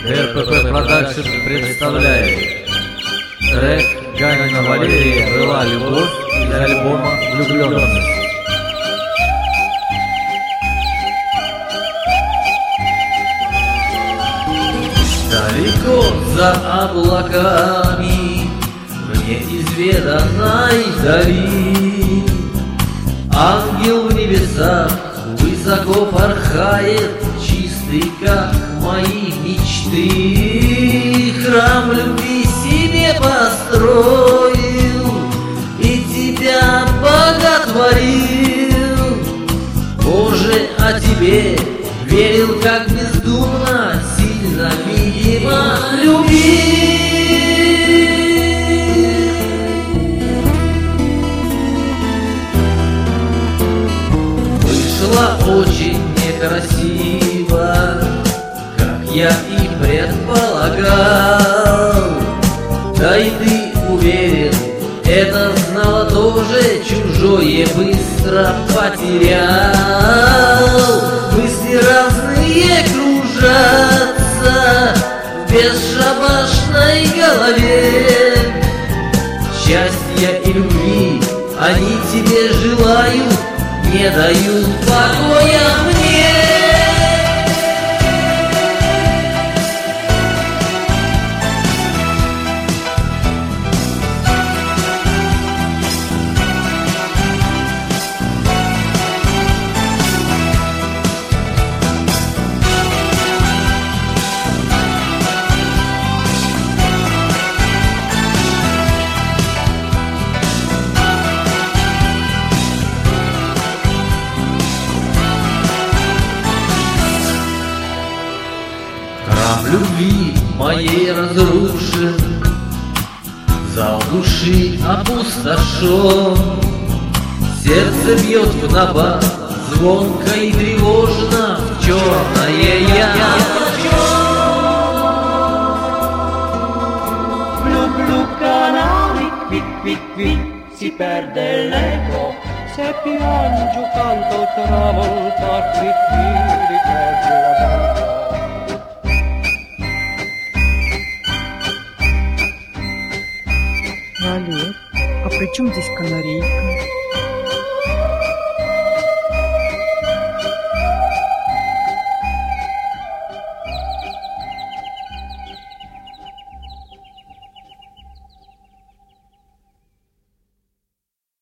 РПП Продакшн представляет трек Ганина Валерия «Была любовь» из альбома «Влюбленность». Далеко за облаками, в неизведанной дали, ангел в небесах высоко порхает, чистый, как мои мечты. Храм любви себе построил и тебя боготворил. Боже, о тебе верил, как бездумно, сильно, видимо, любил. Вышло очень некрасиво, как я и предполагал. Да и ты уверен, это знала тоже, чужое быстро потерял. Мысли разные кружатся в бесшабашной голове. Счастья и любви они тебе желают, не дают покоя мне. Храм любви моей разрушен, зал души опустошен. Сердце бьет в набат, звонко и тревожно, в черное я. Blu blu canali, qui qui qui si perde l'eco, se piangi canto tramontar qui qui riperdi la vita. Валер, а при чем здесь канарейка?